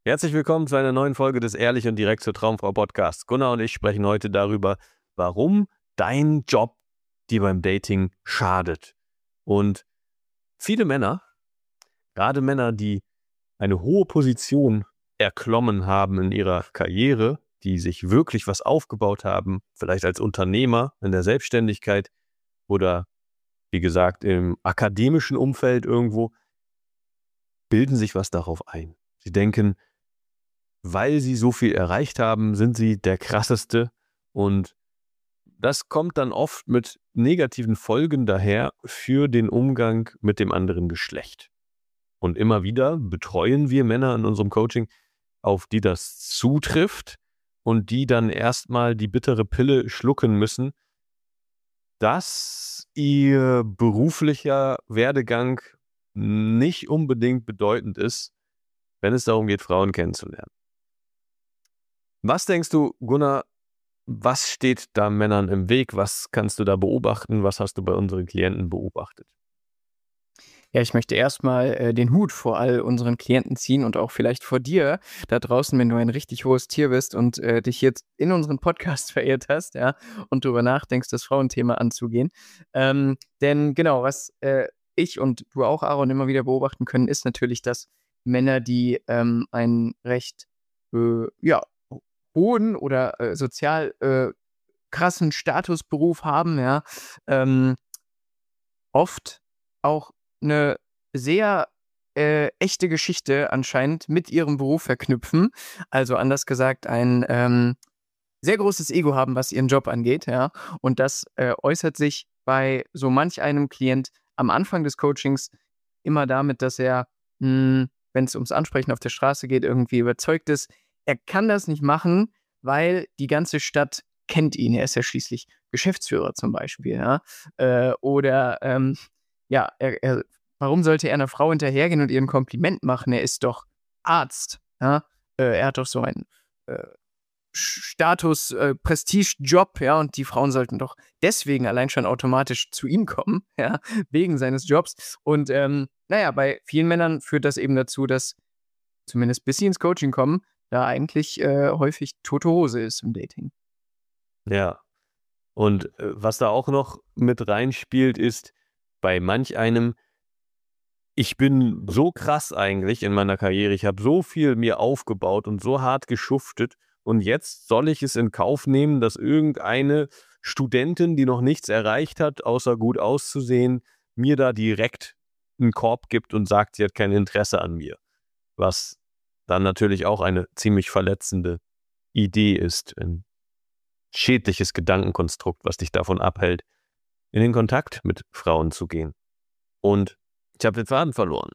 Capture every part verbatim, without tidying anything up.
Herzlich willkommen zu einer neuen Folge des Ehrlich und direkt zur Traumfrau Podcasts. Gunnar und ich sprechen heute darüber, warum dein Job dir beim Dating schadet. Und viele Männer, gerade Männer, die eine hohe Position erklommen haben in ihrer Karriere, die sich wirklich was aufgebaut haben, vielleicht als Unternehmer in der Selbstständigkeit oder wie gesagt im akademischen Umfeld irgendwo, bilden sich was darauf ein. Sie denken, weil sie so viel erreicht haben, sind sie der Krasseste, und das kommt dann oft mit negativen Folgen daher für den Umgang mit dem anderen Geschlecht. Und immer wieder betreuen wir Männer in unserem Coaching, auf die das zutrifft und die dann erstmal die bittere Pille schlucken müssen, dass ihr beruflicher Werdegang nicht unbedingt bedeutend ist, wenn es darum geht, Frauen kennenzulernen. Was denkst du, Gunnar, was steht da Männern im Weg? Was kannst du da beobachten? Was hast du bei unseren Klienten beobachtet? Ja, ich möchte erstmal äh, den Hut vor all unseren Klienten ziehen und auch vielleicht vor dir da draußen, wenn du ein richtig hohes Tier bist und äh, dich jetzt in unseren Podcast verirrt hast, ja, und darüber nachdenkst, das Frauenthema anzugehen. Ähm, denn genau, was äh, ich und du auch, Aaron, immer wieder beobachten können, ist natürlich, dass Männer, die ähm, einen recht äh, ja, hohen oder äh, sozial äh, krassen Statusberuf haben, ja, ähm, oft auch eine sehr, äh, echte Geschichte anscheinend mit ihrem Beruf verknüpfen. Also anders gesagt, ein, ähm, sehr großes Ego haben, was ihren Job angeht, ja. Und das, äh, äußert sich bei so manch einem Klient am Anfang des Coachings immer damit, dass er, hm, wenn es ums Ansprechen auf der Straße geht, irgendwie überzeugt ist, er kann das nicht machen, weil die ganze Stadt kennt ihn. Er ist ja schließlich Geschäftsführer zum Beispiel, ja. Äh, oder, ähm, ja, er er warum sollte er einer Frau hinterhergehen und ihr 'n Kompliment machen? Er ist doch Arzt, ja? Äh, er hat doch so einen, äh, Status, äh, Prestigejob, ja, und die Frauen sollten doch deswegen allein schon automatisch zu ihm kommen, ja, wegen seines Jobs. Und, ähm, na ja, bei vielen Männern führt das eben dazu, dass zumindest bis sie ins Coaching kommen, da eigentlich, äh, häufig tote Hose ist im Dating. Ja, und äh, was da auch noch mit reinspielt, ist bei manch einem, ich bin so krass eigentlich in meiner Karriere, ich habe so viel mir aufgebaut und so hart geschuftet, und jetzt soll ich es in Kauf nehmen, dass irgendeine Studentin, die noch nichts erreicht hat, außer gut auszusehen, mir da direkt einen Korb gibt und sagt, sie hat kein Interesse an mir. Was dann natürlich auch eine ziemlich verletzende Idee ist, ein schädliches Gedankenkonstrukt, was dich davon abhält, in den Kontakt mit Frauen zu gehen. Und ich habe den Faden verloren.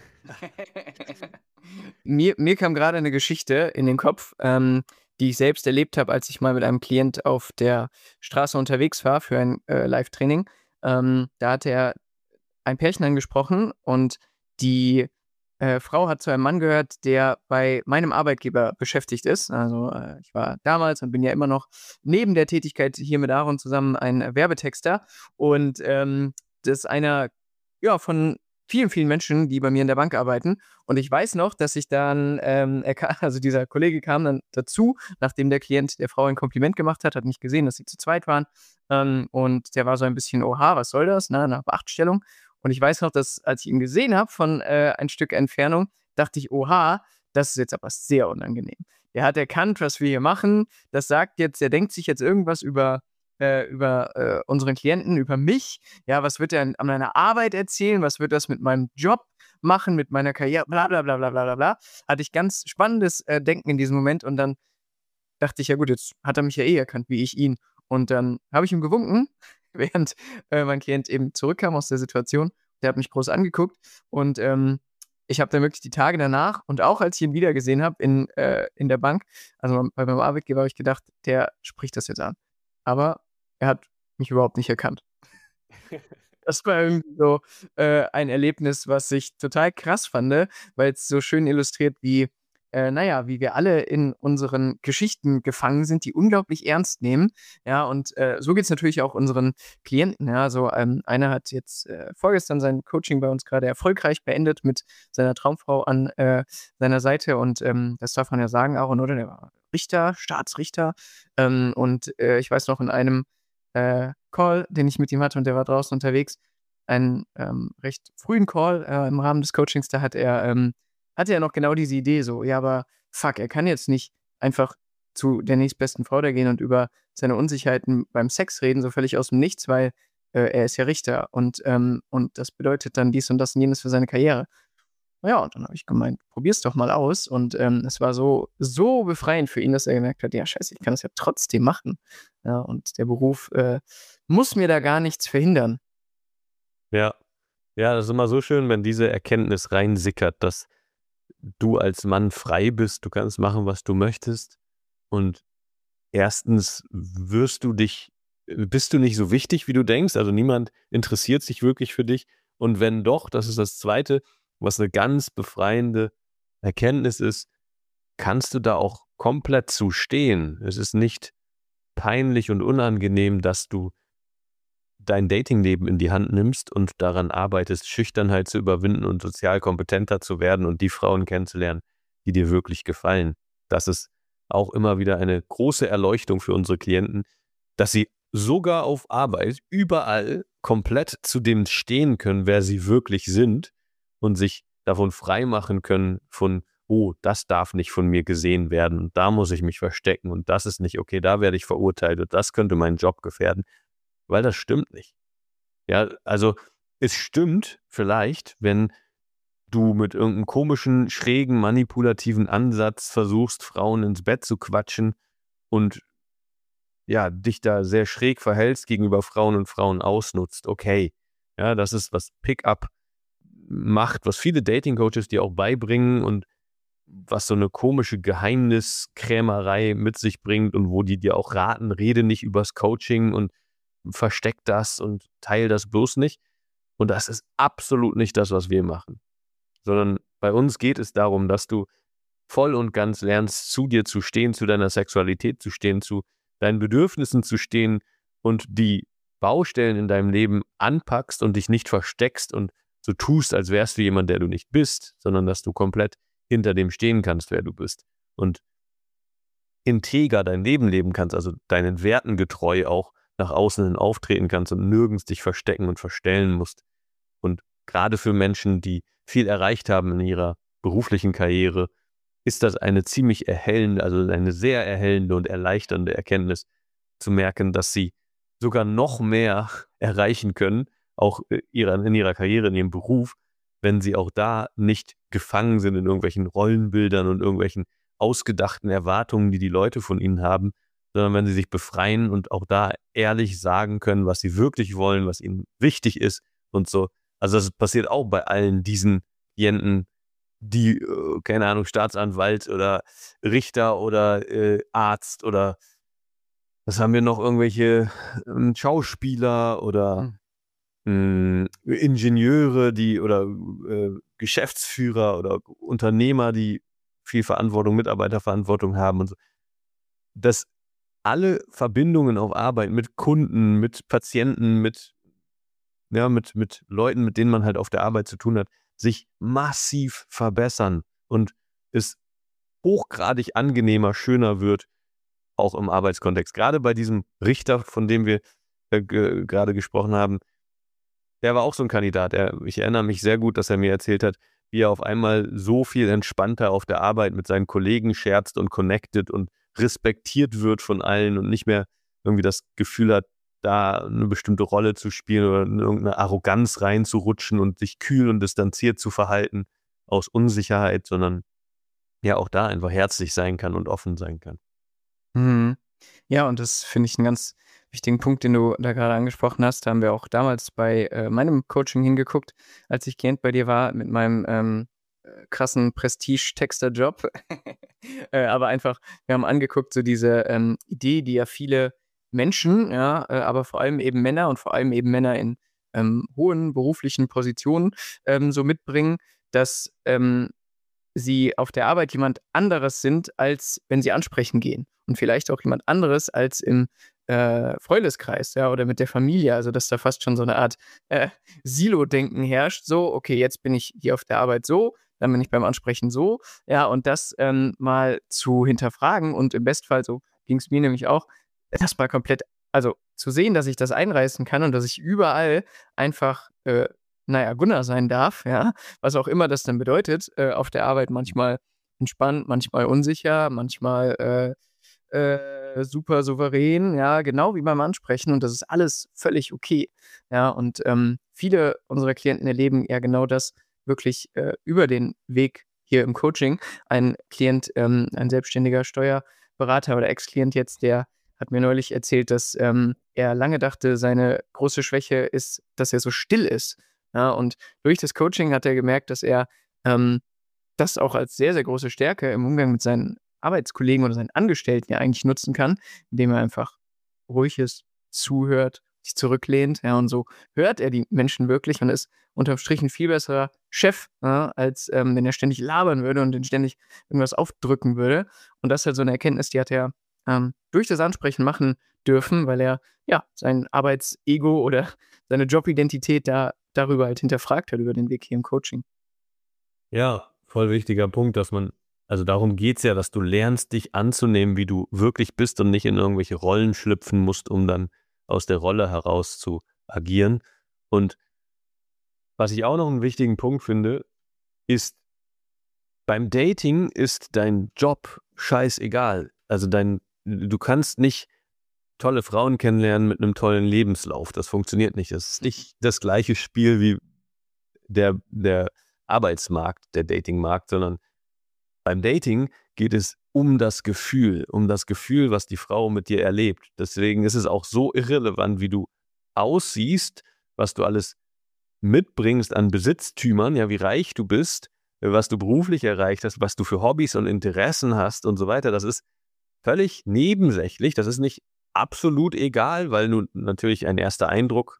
Mir mir kam gerade eine Geschichte in den Kopf, ähm, die ich selbst erlebt habe, als ich mal mit einem Klient auf der Straße unterwegs war für ein, äh, Live-Training. Ähm, da hat er ein Pärchen angesprochen und die, äh, Frau hat zu einem Mann gehört, der bei meinem Arbeitgeber beschäftigt ist. Also, äh, ich war damals und bin ja immer noch neben der Tätigkeit hier mit Aaron zusammen ein äh, Werbetexter und, ähm, das ist einer, ja, von vielen, vielen Menschen, die bei mir in der Bank arbeiten. Und ich weiß noch, dass ich dann, ähm, er ka also dieser Kollege kam dann dazu, nachdem der Klient der Frau ein Kompliment gemacht hat, hat nicht gesehen, dass sie zu zweit waren. Ähm, und der war so ein bisschen: „Oha, was soll das?", ne, nach Beachtstellung. Und ich weiß noch, dass, als ich ihn gesehen habe von, äh, ein Stück Entfernung, dachte ich: „Oha, das ist jetzt aber sehr unangenehm." Der hat erkannt, was wir hier machen. Das sagt jetzt der denkt sich jetzt irgendwas über äh, über, äh, unseren Klienten, über mich. Ja, was wird er an an meiner Arbeit erzählen? Was wird das mit meinem Job machen, mit meiner Karriere? Bla bla bla bla bla bla bla. Hatte ich ganz spannendes, äh, Denken in diesem Moment und dann dachte ich: „Ja gut, jetzt hat er mich ja eh erkannt, wie ich ihn." Und dann habe ich ihm gewunken, während, äh, mein Klient eben zurückkam aus der Situation. Der hat mich groß angeguckt und, ähm, ich habe dann wirklich die Tage danach und auch als ich ihn wiedergesehen habe in äh, in der Bank, also bei meinem Arbeitgeber, habe ich gedacht: „Der spricht das jetzt an." Aber er hat mich überhaupt nicht erkannt. Das war irgendwie so, äh, ein Erlebnis, was ich total krass fand, weil es so schön illustriert, wie, äh, naja, wie wir alle in unseren Geschichten gefangen sind, die unglaublich ernst nehmen. Ja, und äh, so geht es natürlich auch unseren Klienten. Ja, also ähm, einer hat jetzt äh, vorgestern sein Coaching bei uns gerade erfolgreich beendet mit seiner Traumfrau an äh, seiner Seite. Und ähm, das darf man ja sagen, Aaron, oder? Der war Richter, Staatsrichter. Ähm, und äh, ich weiß noch, in einem äh, Call, den ich mit ihm hatte, und der war draußen unterwegs, einen ähm, recht frühen Call äh, im Rahmen des Coachings, da hat er, ähm, hatte er noch genau diese Idee so, ja, aber fuck, er kann jetzt nicht einfach zu der nächstbesten Frau da gehen und über seine Unsicherheiten beim Sex reden, so völlig aus dem Nichts, weil äh, er ist ja Richter und, ähm, und das bedeutet dann dies und das und jenes für seine Karriere. Ja, und dann habe ich gemeint, probier's doch mal aus. Und ähm, es war so, so befreiend für ihn, dass er gemerkt hat, ja, scheiße, ich kann das ja trotzdem machen. Ja, und der Beruf äh, muss mir da gar nichts verhindern. Ja. Ja, das ist immer so schön, wenn diese Erkenntnis reinsickert, dass du als Mann frei bist, du kannst machen, was du möchtest. Und erstens wirst du dich, bist du nicht so wichtig, wie du denkst. Also niemand interessiert sich wirklich für dich. Und wenn doch, das ist das Zweite, was eine ganz befreiende Erkenntnis ist, kannst du da auch komplett zu stehen. Es ist nicht peinlich und unangenehm, dass du dein Datingleben in die Hand nimmst und daran arbeitest, Schüchternheit zu überwinden und sozial kompetenter zu werden und die Frauen kennenzulernen, die dir wirklich gefallen. Das ist auch immer wieder eine große Erleuchtung für unsere Klienten, dass sie sogar auf Arbeit überall komplett zu dem stehen können, wer sie wirklich sind und sich davon freimachen können von, oh, das darf nicht von mir gesehen werden und da muss ich mich verstecken und das ist nicht okay, da werde ich verurteilt und das könnte meinen Job gefährden. Weil das stimmt nicht. Ja, also es stimmt vielleicht, wenn du mit irgendeinem komischen, schrägen, manipulativen Ansatz versuchst, Frauen ins Bett zu quatschen und ja, dich da sehr schräg verhältst gegenüber Frauen und Frauen ausnutzt. Okay, ja, das ist, was Pickup macht, was viele Dating-Coaches dir auch beibringen und was so eine komische Geheimniskrämerei mit sich bringt und wo die dir auch raten, rede nicht übers Coaching und versteck das und teile das bloß nicht. Und das ist absolut nicht das, was wir machen. Sondern bei uns geht es darum, dass du voll und ganz lernst, zu dir zu stehen, zu deiner Sexualität zu stehen, zu deinen Bedürfnissen zu stehen und die Baustellen in deinem Leben anpackst und dich nicht versteckst und so tust, als wärst du jemand, der du nicht bist, sondern dass du komplett hinter dem stehen kannst, wer du bist. Und integer dein Leben leben kannst, also deinen Werten getreu auch nach außen hin auftreten kannst und nirgends dich verstecken und verstellen musst. Und gerade für Menschen, die viel erreicht haben in ihrer beruflichen Karriere, ist das eine ziemlich erhellende, also eine sehr erhellende und erleichternde Erkenntnis, zu merken, dass sie sogar noch mehr erreichen können, auch in ihrer Karriere, in ihrem Beruf, wenn sie auch da nicht gefangen sind in irgendwelchen Rollenbildern und irgendwelchen ausgedachten Erwartungen, die die Leute von ihnen haben, sondern wenn sie sich befreien und auch da ehrlich sagen können, was sie wirklich wollen, was ihnen wichtig ist und so. Also das passiert auch bei allen diesen Klienten, die, äh, keine Ahnung, Staatsanwalt oder Richter oder äh, Arzt oder was haben wir noch, irgendwelche äh, Schauspieler oder Hm. mh, Ingenieure, die oder äh, Geschäftsführer oder Unternehmer, die viel Verantwortung, Mitarbeiterverantwortung haben und so. Dass alle Verbindungen auf Arbeit mit Kunden, mit Patienten, mit, ja, mit, mit Leuten, mit denen man halt auf der Arbeit zu tun hat, sich massiv verbessern und es hochgradig angenehmer, schöner wird, auch im Arbeitskontext. Gerade bei diesem Richter, von dem wir äh, ge- gerade gesprochen haben, der war auch so ein Kandidat. Er, ich erinnere mich sehr gut, dass er mir erzählt hat, wie er auf einmal so viel entspannter auf der Arbeit mit seinen Kollegen scherzt und connected und respektiert wird von allen und nicht mehr irgendwie das Gefühl hat, da eine bestimmte Rolle zu spielen oder in irgendeine Arroganz reinzurutschen und sich kühl und distanziert zu verhalten aus Unsicherheit, sondern ja auch da einfach herzlich sein kann und offen sein kann. Mhm. Ja, und das finde ich einen ganz wichtigen Punkt, den du da gerade angesprochen hast. Da haben wir auch damals bei äh, meinem Coaching hingeguckt, als ich Klient bei dir war mit meinem ähm, äh, krassen Prestige-Texter-Job. äh, aber einfach, wir haben angeguckt, so diese ähm, Idee, die ja viele Menschen, ja, äh, aber vor allem eben Männer und vor allem eben Männer in ähm, hohen beruflichen Positionen ähm, so mitbringen, dass ähm, sie auf der Arbeit jemand anderes sind, als wenn sie ansprechen gehen. Und vielleicht auch jemand anderes als im äh, Freundeskreis, ja, oder mit der Familie. Also, dass da fast schon so eine Art äh, Silo-Denken herrscht. So, okay, jetzt bin ich hier auf der Arbeit so, dann bin ich beim Ansprechen so. Ja, und das ähm, mal zu hinterfragen und im Bestfall, so ging es mir nämlich auch, das mal komplett, also zu sehen, dass ich das einreißen kann und dass ich überall einfach, äh, naja, Gunnar sein darf, ja, was auch immer das dann bedeutet, äh, auf der Arbeit manchmal entspannt, manchmal unsicher, manchmal äh, äh, super souverän, ja, genau wie beim Ansprechen und das ist alles völlig okay. Ja, und ähm, viele unserer Klienten erleben ja genau das wirklich äh, über den Weg hier im Coaching. Ein Klient, ähm, ein selbstständiger Steuerberater oder Ex-Klient jetzt, der hat mir neulich erzählt, dass ähm, er lange dachte, seine große Schwäche ist, dass er so still ist. Ja, und durch das Coaching hat er gemerkt, dass er ähm, das auch als sehr, sehr große Stärke im Umgang mit seinen Arbeitskollegen oder seinen Angestellten ja eigentlich nutzen kann, indem er einfach ruhig ist, zuhört, sich zurücklehnt, ja, und so hört er die Menschen wirklich und ist unterm Strich ein viel besserer Chef, ja, als ähm, wenn er ständig labern würde und den ständig irgendwas aufdrücken würde. Und das ist halt so eine Erkenntnis, die hat er ähm, durch das Ansprechen machen dürfen, weil er ja sein Arbeitsego oder seine Jobidentität da darüber halt hinterfragt hat, über den Weg hier im Coaching. Ja, voll wichtiger Punkt, dass man, also darum geht's ja, dass du lernst, dich anzunehmen, wie du wirklich bist und nicht in irgendwelche Rollen schlüpfen musst, um dann aus der Rolle heraus zu agieren. Und was ich auch noch einen wichtigen Punkt finde, ist, beim Dating ist dein Job scheißegal. Also dein, du kannst nicht tolle Frauen kennenlernen mit einem tollen Lebenslauf. Das funktioniert nicht. Das ist nicht das gleiche Spiel wie der, der Arbeitsmarkt, der Datingmarkt, sondern beim Dating geht es um das Gefühl, um das Gefühl, was die Frau mit dir erlebt. Deswegen ist es auch so irrelevant, wie du aussiehst, was du alles mitbringst an Besitztümern, ja, wie reich du bist, was du beruflich erreicht hast, was du für Hobbys und Interessen hast und so weiter. Das ist völlig nebensächlich. Das ist nicht absolut egal, weil nun natürlich ein erster Eindruck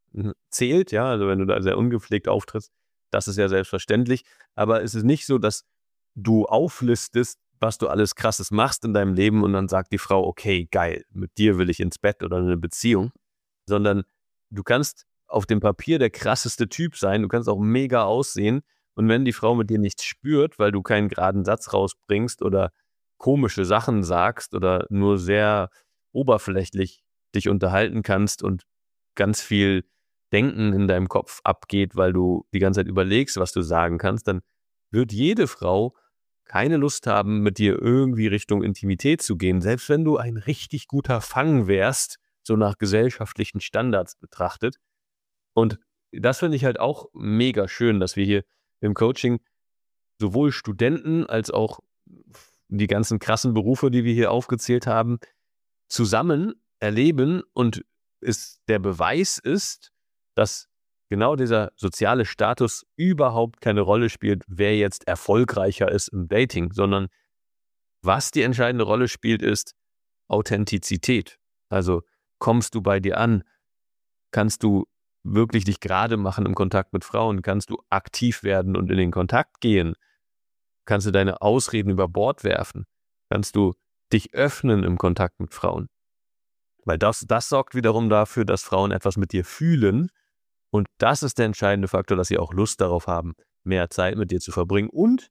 zählt, ja, also wenn du da sehr ungepflegt auftrittst, das ist ja selbstverständlich, aber es ist nicht so, dass du auflistest, was du alles Krasses machst in deinem Leben und dann sagt die Frau, okay, geil, mit dir will ich ins Bett oder in eine Beziehung, sondern du kannst auf dem Papier der krasseste Typ sein, du kannst auch mega aussehen und wenn die Frau mit dir nichts spürt, weil du keinen geraden Satz rausbringst oder komische Sachen sagst oder nur sehr oberflächlich dich unterhalten kannst und ganz viel Denken in deinem Kopf abgeht, weil du die ganze Zeit überlegst, was du sagen kannst, dann wird jede Frau keine Lust haben, mit dir irgendwie Richtung Intimität zu gehen, selbst wenn du ein richtig guter Fang wärst, so nach gesellschaftlichen Standards betrachtet. Und das finde ich halt auch mega schön, dass wir hier im Coaching sowohl Studenten als auch die ganzen krassen Berufe, die wir hier aufgezählt haben, zusammen erleben und es der Beweis ist, dass genau dieser soziale Status überhaupt keine Rolle spielt, wer jetzt erfolgreicher ist im Dating, sondern was die entscheidende Rolle spielt, ist Authentizität. Also kommst du bei dir an, kannst du wirklich dich gerade machen im Kontakt mit Frauen, kannst du aktiv werden und in den Kontakt gehen, kannst du deine Ausreden über Bord werfen, kannst du dich öffnen im Kontakt mit Frauen. Weil das, das sorgt wiederum dafür, dass Frauen etwas mit dir fühlen. Und das ist der entscheidende Faktor, dass sie auch Lust darauf haben, mehr Zeit mit dir zu verbringen. Und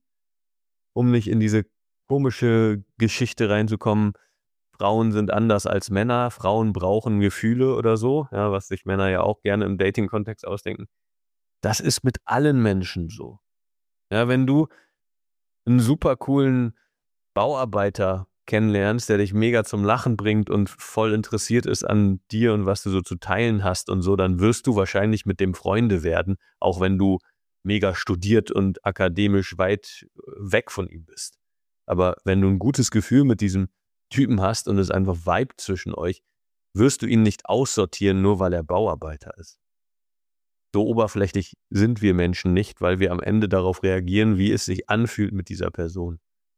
um nicht in diese komische Geschichte reinzukommen, Frauen sind anders als Männer, Frauen brauchen Gefühle oder so, ja, was sich Männer ja auch gerne im Dating-Kontext ausdenken. Das ist mit allen Menschen so. Ja, wenn du einen super coolen Bauarbeiter kennenlernst, der dich mega zum Lachen bringt und voll interessiert ist an dir und was du so zu teilen hast und so, dann wirst du wahrscheinlich mit dem Freunde werden, auch wenn du mega studiert und akademisch weit weg von ihm bist. Aber wenn du ein gutes Gefühl mit diesem Typen hast und es einfach vibet zwischen euch, wirst du ihn nicht aussortieren, nur weil er Bauarbeiter ist. So oberflächlich sind wir Menschen nicht, weil wir am Ende darauf reagieren, wie es sich anfühlt mit dieser Person.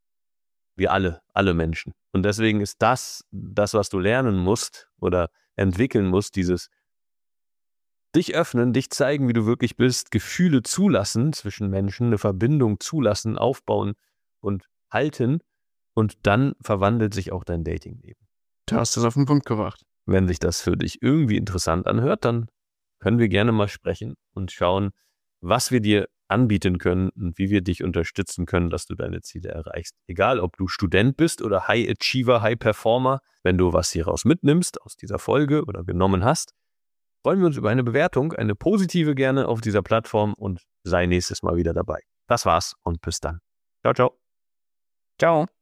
Wir alle, alle Menschen. Und deswegen ist das, das, was du lernen musst oder entwickeln musst, dieses dich öffnen, dich zeigen, wie du wirklich bist, Gefühle zulassen zwischen Menschen, eine Verbindung zulassen, aufbauen und halten. Und dann verwandelt sich auch dein Datingleben. Du hast das auf den Punkt gebracht. Wenn sich das für dich irgendwie interessant anhört, dann können wir gerne mal sprechen und schauen, was wir dir anbieten können und wie wir dich unterstützen können, dass du deine Ziele erreichst. Egal, ob du Student bist oder High Achiever, High Performer, wenn du was hieraus mitnimmst aus dieser Folge oder genommen hast, freuen wir uns über eine Bewertung, eine positive gerne auf dieser Plattform und sei nächstes Mal wieder dabei. Das war's und bis dann. Ciao, ciao. Ciao.